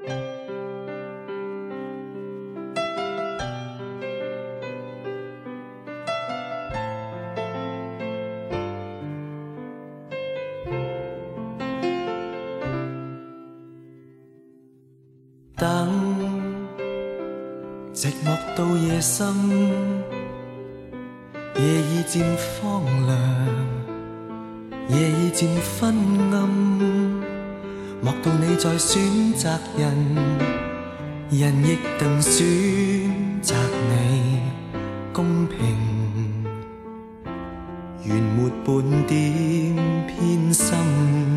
等寂寞到夜深，夜已渐荒凉，夜已渐昏暗，莫道你在选择人，人亦能选择你，公平，原没半点偏心。